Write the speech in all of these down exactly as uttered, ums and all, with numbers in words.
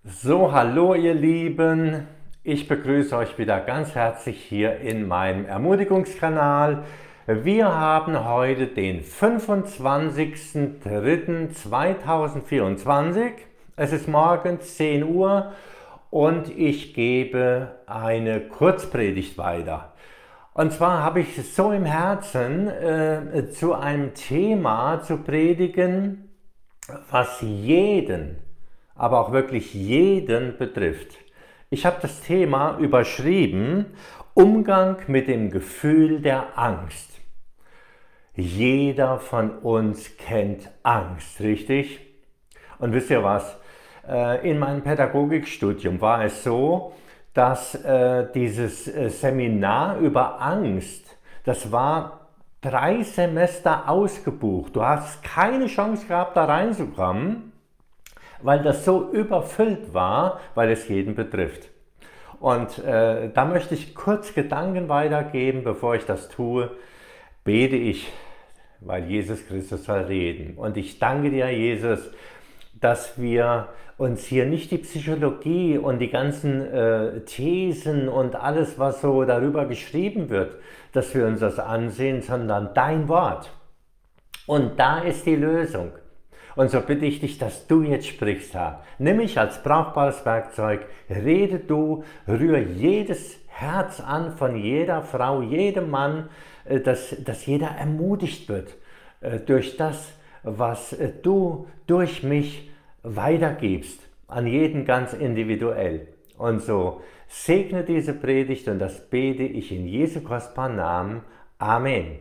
So, hallo ihr Lieben, ich begrüße euch wieder ganz herzlich hier in meinem Ermutigungskanal. Wir haben heute den fünfundzwanzigsten dritten zweitausendvierundzwanzig. Es ist morgens zehn Uhr und ich gebe eine Kurzpredigt weiter. Und zwar habe ich es so im Herzen, äh, zu einem Thema zu predigen, was jeden, aber auch wirklich jeden betrifft. Ich habe das Thema überschrieben: Umgang mit dem Gefühl der Angst. Jeder von uns kennt Angst, richtig? Und wisst ihr was? Äh, In meinem Pädagogikstudium war es so, dass äh, dieses äh, Seminar über Angst, das war drei Semester ausgebucht. Du hast keine Chance gehabt, da reinzukommen, weil das so überfüllt war, weil es jeden betrifft. Und äh, da möchte ich kurz Gedanken weitergeben. Bevor ich das tue, bete ich, weil Jesus Christus soll reden. Und ich danke dir, Jesus, dass wir uns hier nicht die Psychologie und die ganzen äh, Thesen und alles, was so darüber geschrieben wird, dass wir uns das ansehen, sondern dein Wort. Und da ist die Lösung. Und so bitte ich dich, dass du jetzt sprichst, Herr. Nimm mich als brauchbares Werkzeug, rede du, rühre jedes Herz an von jeder Frau, jedem Mann, dass, dass jeder ermutigt wird durch das, was du durch mich weitergibst, an jeden ganz individuell. Und so segne diese Predigt und das bete ich in Jesu kostbaren Namen. Amen.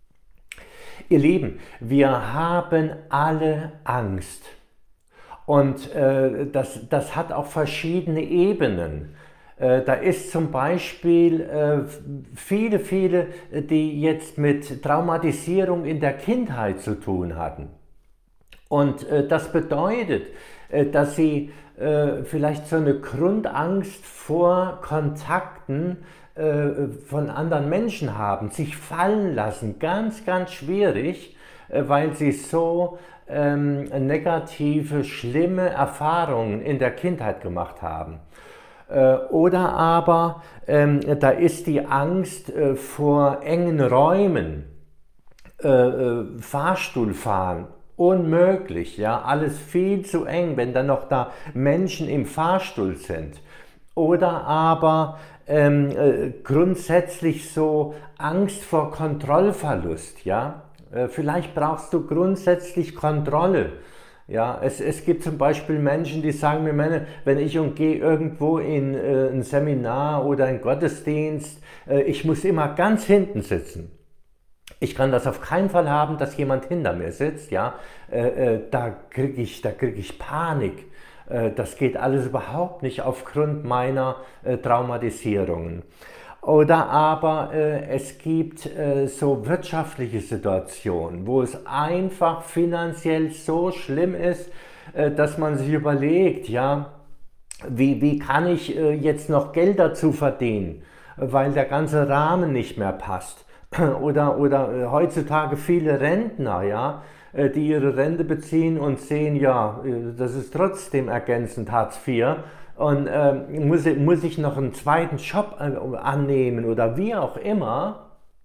Ihr Lieben, wir haben alle Angst und äh, das, das hat auch verschiedene Ebenen. Äh, da ist zum Beispiel äh, viele, viele, die jetzt mit Traumatisierung in der Kindheit zu tun hatten. Und äh, das bedeutet, äh, dass sie äh, vielleicht so eine Grundangst vor Kontakten äh, von anderen Menschen haben, sich fallen lassen, ganz, ganz schwierig, äh, weil sie so ähm, negative, schlimme Erfahrungen in der Kindheit gemacht haben. Äh, oder aber ähm, da ist die Angst äh, vor engen Räumen, äh, äh, Fahrstuhlfahren, unmöglich, ja, alles viel zu eng, wenn dann noch da Menschen im Fahrstuhl sind. Oder aber ähm, äh, grundsätzlich so Angst vor Kontrollverlust, ja. Äh, vielleicht brauchst du grundsätzlich Kontrolle. Ja, es, es gibt zum Beispiel Menschen, die sagen mir, wenn ich und gehe irgendwo in äh, ein Seminar oder einen Gottesdienst, äh, ich muss immer ganz hinten sitzen. Ich kann das auf keinen Fall haben, dass jemand hinter mir sitzt, ja, äh, äh, da kriege ich, da krieg ich Panik. Äh, das geht alles überhaupt nicht aufgrund meiner äh, Traumatisierungen. Oder aber äh, es gibt äh, so wirtschaftliche Situationen, wo es einfach finanziell so schlimm ist, äh, dass man sich überlegt, ja, wie, wie kann ich äh, jetzt noch Geld dazu verdienen, weil der ganze Rahmen nicht mehr passt. Oder, oder äh, heutzutage viele Rentner, ja, äh, die ihre Rente beziehen und sehen, ja, äh, das ist trotzdem ergänzend Hartz vier und äh, muss, muss ich noch einen zweiten Job äh, annehmen oder wie auch immer.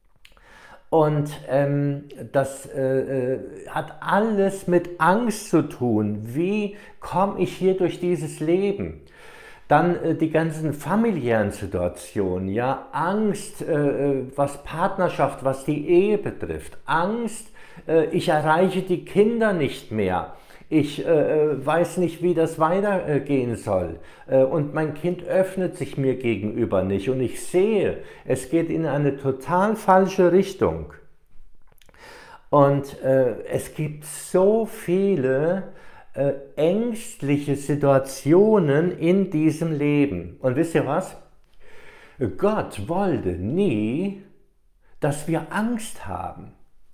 Und ähm, das äh, äh, hat alles mit Angst zu tun. Wie komme ich hier durch dieses Leben? Dann äh, die ganzen familiären Situationen, ja, Angst, äh, was Partnerschaft, was die Ehe betrifft, Angst, äh, ich erreiche die Kinder nicht mehr, ich äh, weiß nicht, wie das weitergehen soll äh, und mein Kind öffnet sich mir gegenüber nicht und ich sehe, es geht in eine total falsche Richtung. Und äh, es gibt so viele äh, ängstliche Situationen in diesem Leben. Und wisst ihr was? Gott wollte nie, dass wir Angst haben.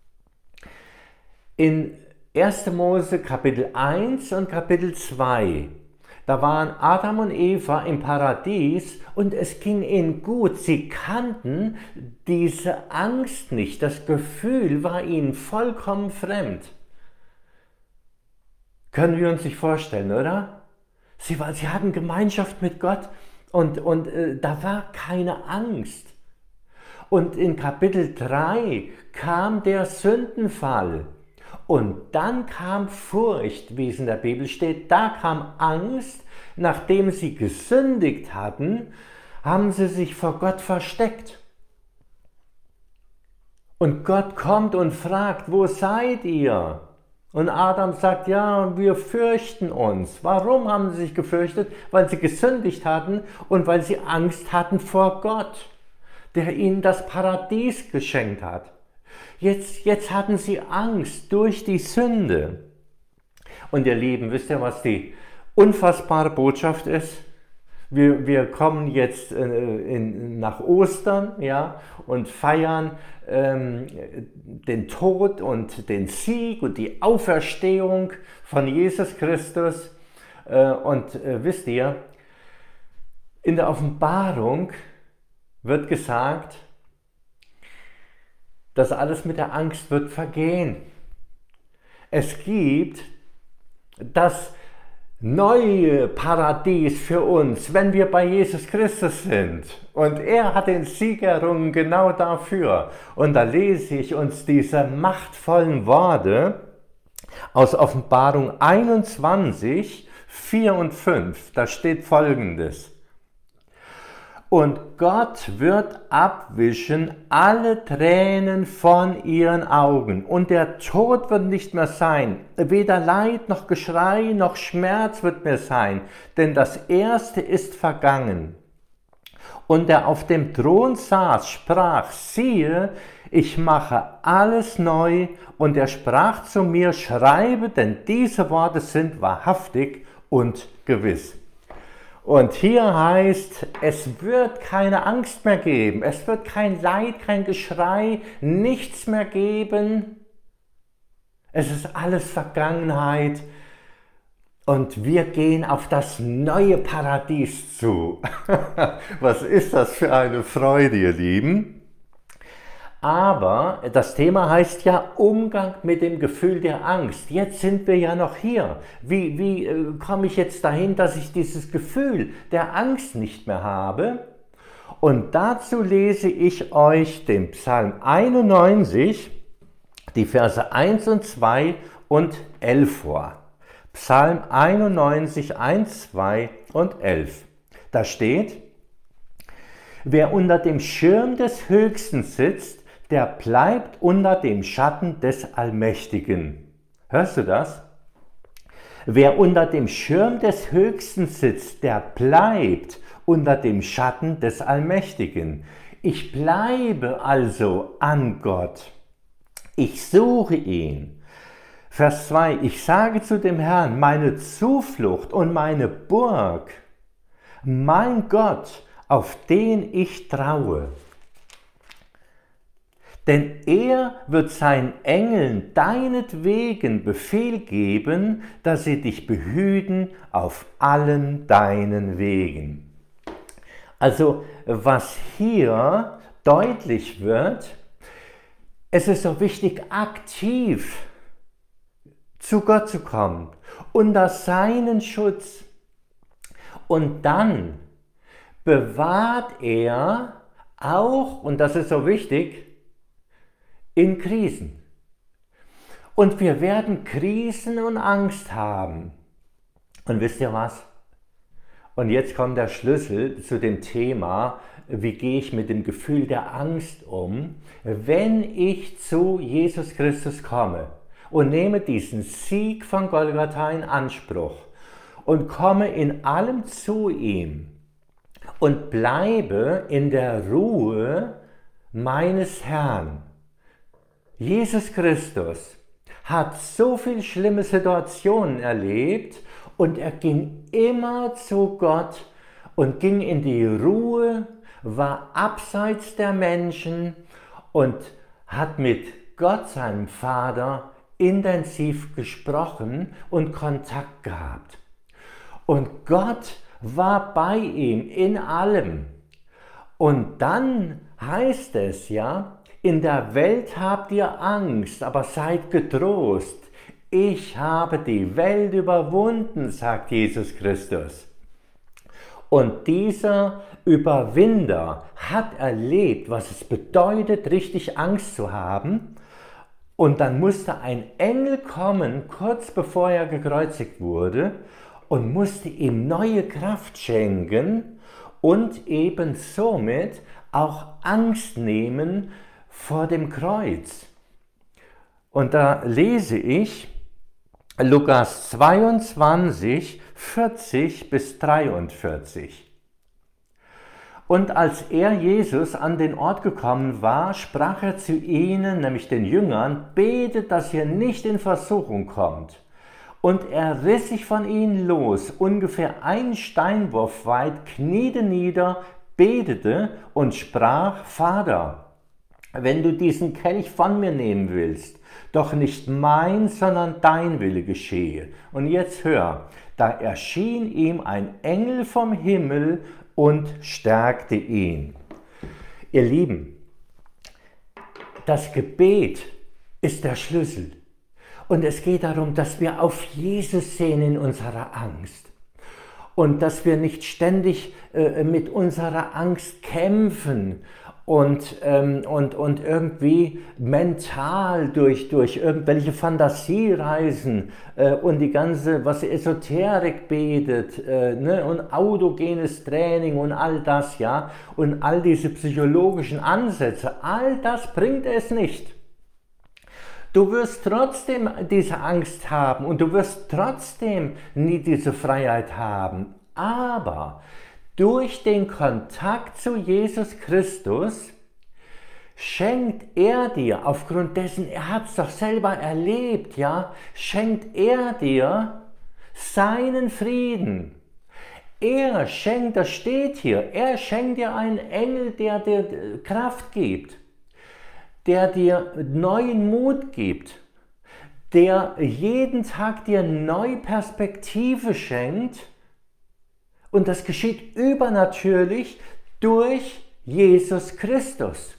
In erster Mose Kapitel eins und Kapitel zwei, da waren Adam und Eva im Paradies und es ging ihnen gut. Sie kannten diese Angst nicht. Das Gefühl war ihnen vollkommen fremd. Können wir uns nicht vorstellen, oder? Sie, war, sie hatten Gemeinschaft mit Gott und, und äh, da war keine Angst. Und in Kapitel drei kam der Sündenfall. Und dann kam Furcht, wie es in der Bibel steht. Da kam Angst. Nachdem sie gesündigt hatten, haben sie sich vor Gott versteckt. Und Gott kommt und fragt, wo seid ihr? Und Adam sagt, ja, wir fürchten uns. Warum haben sie sich gefürchtet? Weil sie gesündigt hatten und weil sie Angst hatten vor Gott, der ihnen das Paradies geschenkt hat. Jetzt, jetzt hatten sie Angst durch die Sünde. Und ihr Lieben, wisst ihr, was die unfassbare Botschaft ist? Wir, wir kommen jetzt äh, in, nach Ostern, ja, und feiern ähm, den Tod und den Sieg und die Auferstehung von Jesus Christus. Äh, und äh, wisst ihr, in der Offenbarung wird gesagt, das alles mit der Angst wird vergehen. Es gibt das neue Paradies für uns, wenn wir bei Jesus Christus sind. Und er hat den Sieg errungen genau dafür. Und da lese ich uns diese machtvollen Worte aus Offenbarung einundzwanzig, vier und fünf. Da steht Folgendes. Und Gott wird abwischen alle Tränen von ihren Augen. Und der Tod wird nicht mehr sein. Weder Leid noch Geschrei noch Schmerz wird mehr sein. Denn das Erste ist vergangen. Und der auf dem Thron saß, sprach, siehe, ich mache alles neu. Und er sprach zu mir, schreibe, denn diese Worte sind wahrhaftig und gewiss. Und hier heißt, es wird keine Angst mehr geben, es wird kein Leid, kein Geschrei, nichts mehr geben. Es ist alles Vergangenheit und wir gehen auf das neue Paradies zu. Was ist das für eine Freude, ihr Lieben? Aber das Thema heißt ja Umgang mit dem Gefühl der Angst. Jetzt sind wir ja noch hier. Wie, wie äh, komme ich jetzt dahin, dass ich dieses Gefühl der Angst nicht mehr habe? Und dazu lese ich euch den Psalm einundneunzig, die Verse eins und zwei und elf vor. Psalm einundneunzig, eins, zwei und elf. Da steht, wer unter dem Schirm des Höchsten sitzt, der bleibt unter dem Schatten des Allmächtigen. Hörst du das? Wer unter dem Schirm des Höchsten sitzt, der bleibt unter dem Schatten des Allmächtigen. Ich bleibe also an Gott. Ich suche ihn. Vers zwei. Ich sage zu dem Herrn, meine Zuflucht und meine Burg, mein Gott, auf den ich traue. Denn er wird seinen Engeln deinetwegen Befehl geben, dass sie dich behüten auf allen deinen Wegen. Also was hier deutlich wird, es ist so wichtig, aktiv zu Gott zu kommen, unter seinen Schutz. Und dann bewahrt er auch, und das ist so wichtig, in Krisen. Und wir werden Krisen und Angst haben. Und wisst ihr was? Und jetzt kommt der Schlüssel zu dem Thema, wie gehe ich mit dem Gefühl der Angst um, wenn ich zu Jesus Christus komme und nehme diesen Sieg von Golgatha in Anspruch und komme in allem zu ihm und bleibe in der Ruhe meines Herrn. Jesus Christus hat so viele schlimme Situationen erlebt und er ging immer zu Gott und ging in die Ruhe, war abseits der Menschen und hat mit Gott, seinem Vater, intensiv gesprochen und Kontakt gehabt. Und Gott war bei ihm in allem. Und dann heißt es ja, in der Welt habt ihr Angst, aber seid getrost. Ich habe die Welt überwunden, sagt Jesus Christus. Und dieser Überwinder hat erlebt, was es bedeutet, richtig Angst zu haben. Und dann musste ein Engel kommen, kurz bevor er gekreuzigt wurde, und musste ihm neue Kraft schenken und eben somit auch Angst nehmen vor dem Kreuz. Und da lese ich Lukas zweiundzwanzig, vierzig bis dreiundvierzig. Und als er, Jesus, an den Ort gekommen war, sprach er zu ihnen, nämlich den Jüngern, betet, dass ihr nicht in Versuchung kommt. Und er riss sich von ihnen los, ungefähr einen Steinwurf weit, kniete nieder, betete und sprach, Vater, wenn du diesen Kelch von mir nehmen willst, doch nicht mein, sondern dein Wille geschehe. Und jetzt hör, da erschien ihm ein Engel vom Himmel und stärkte ihn. Ihr Lieben, das Gebet ist der Schlüssel. Und es geht darum, dass wir auf Jesus sehen in unserer Angst. Und dass wir nicht ständig äh, mit unserer Angst kämpfen und, ähm, und, und irgendwie mental durch, durch irgendwelche Fantasiereisen äh, und die ganze, was Esoterik betet, äh, ne, und autogenes Training und all das, ja, und all diese psychologischen Ansätze, all das bringt es nicht. Du wirst trotzdem diese Angst haben und du wirst trotzdem nie diese Freiheit haben. Aber durch den Kontakt zu Jesus Christus schenkt er dir, aufgrund dessen, er hat es doch selber erlebt, ja, schenkt er dir seinen Frieden. Er schenkt, das steht hier, er schenkt dir einen Engel, der dir Kraft gibt, der dir neuen Mut gibt, der jeden Tag dir neue Perspektive schenkt, und das geschieht übernatürlich durch Jesus Christus.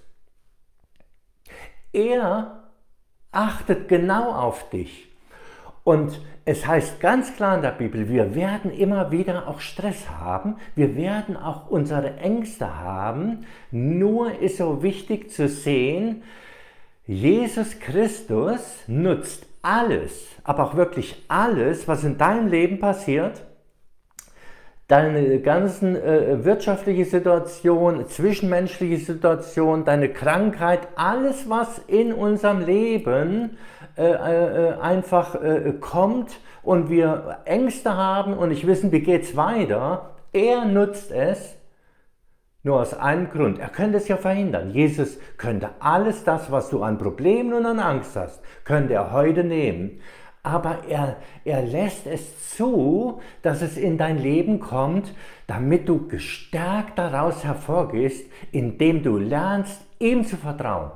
Er achtet genau auf dich. Und es heißt ganz klar in der Bibel, wir werden immer wieder auch Stress haben, wir werden auch unsere Ängste haben, nur ist so wichtig zu sehen, Jesus Christus nutzt alles, aber auch wirklich alles, was in deinem Leben passiert, deine ganzen äh, wirtschaftliche Situation, zwischenmenschliche Situation, deine Krankheit, alles, was in unserem Leben äh, äh, einfach äh, kommt und wir Ängste haben und nicht wissen, wie geht es weiter, er nutzt es nur aus einem Grund. Er könnte es ja verhindern. Jesus könnte alles das, was du an Problemen und an Angst hast, könnte er heute nehmen. Aber er, er lässt es zu, dass es in dein Leben kommt, damit du gestärkt daraus hervorgehst, indem du lernst, ihm zu vertrauen.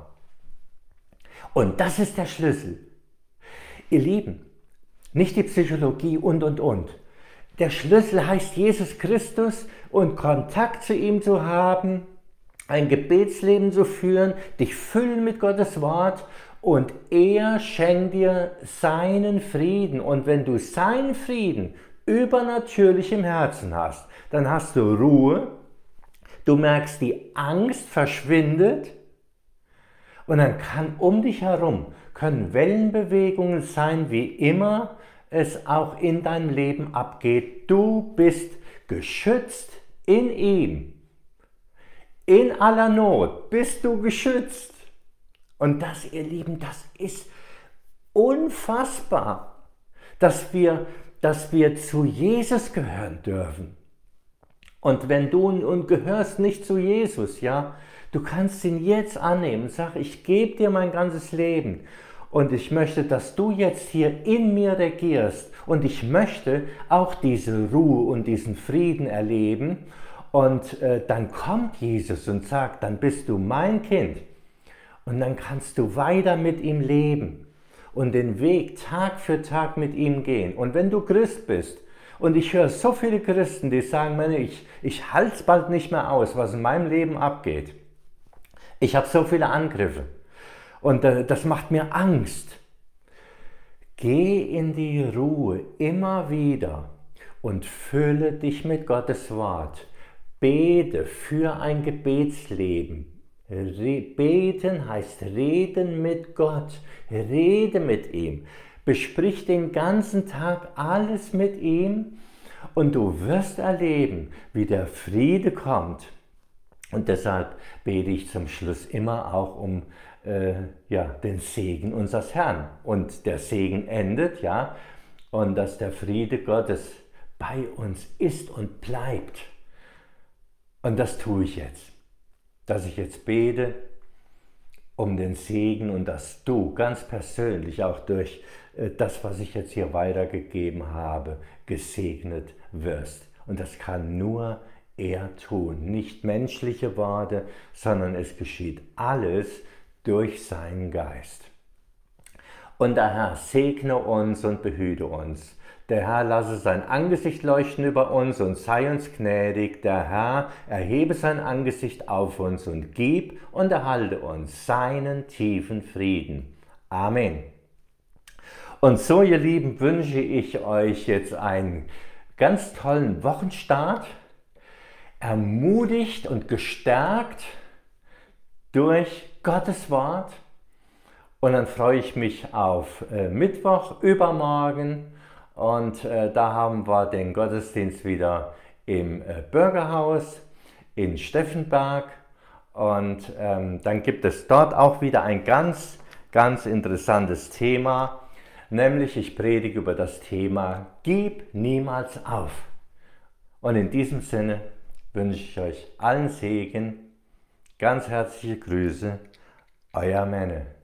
Und das ist der Schlüssel. Ihr Lieben, nicht die Psychologie und, und, und. Der Schlüssel heißt Jesus Christus und Kontakt zu ihm zu haben, ein Gebetsleben zu führen, dich füllen mit Gottes Wort. Und er schenkt dir seinen Frieden. Und wenn du seinen Frieden übernatürlich im Herzen hast, dann hast du Ruhe, du merkst, die Angst verschwindet und dann kann um dich herum, können Wellenbewegungen sein, wie immer es auch in deinem Leben abgeht. Du bist geschützt in ihm. In aller Not bist du geschützt. Und das, ihr Lieben, das ist unfassbar, dass wir, dass wir zu Jesus gehören dürfen. Und wenn du und gehörst nicht zu Jesus, ja, du kannst ihn jetzt annehmen. Sag, ich gebe dir mein ganzes Leben und ich möchte, dass du jetzt hier in mir regierst und ich möchte auch diese Ruhe und diesen Frieden erleben. Und äh, dann kommt Jesus und sagt, dann bist du mein Kind. Und dann kannst du weiter mit ihm leben und den Weg Tag für Tag mit ihm gehen. Und wenn du Christ bist, und ich höre so viele Christen, die sagen, ich, ich halte es bald nicht mehr aus, was in meinem Leben abgeht. Ich habe so viele Angriffe und äh, das macht mir Angst. Geh in die Ruhe immer wieder und fülle dich mit Gottes Wort. Bete für ein Gebetsleben. Beten heißt reden mit Gott. Rede mit ihm. Besprich den ganzen Tag alles mit ihm und du wirst erleben, wie der Friede kommt. Und deshalb bete ich zum Schluss immer auch um äh, ja, den Segen unseres Herrn. Und der Segen endet, ja, und dass der Friede Gottes bei uns ist und bleibt. Und das tue ich jetzt, dass ich jetzt bete um den Segen und dass du ganz persönlich auch durch äh, das, was ich jetzt hier weitergegeben habe, gesegnet wirst. Und das kann nur er tun, nicht menschliche Worte, sondern es geschieht alles durch seinen Geist. Und der Herr segne uns und behüte uns. Der Herr lasse sein Angesicht leuchten über uns und sei uns gnädig. Der Herr erhebe sein Angesicht auf uns und gib und erhalte uns seinen tiefen Frieden. Amen. Und so, ihr Lieben, wünsche ich euch jetzt einen ganz tollen Wochenstart, ermutigt und gestärkt durch Gottes Wort. Und dann freue ich mich auf äh, Mittwoch, übermorgen. Und äh, da haben wir den Gottesdienst wieder im äh, Bürgerhaus in Steffenberg. Und ähm, dann gibt es dort auch wieder ein ganz, ganz interessantes Thema. Nämlich ich predige über das Thema Gib niemals auf. Und in diesem Sinne wünsche ich euch allen Segen. Ganz herzliche Grüße, euer Menne.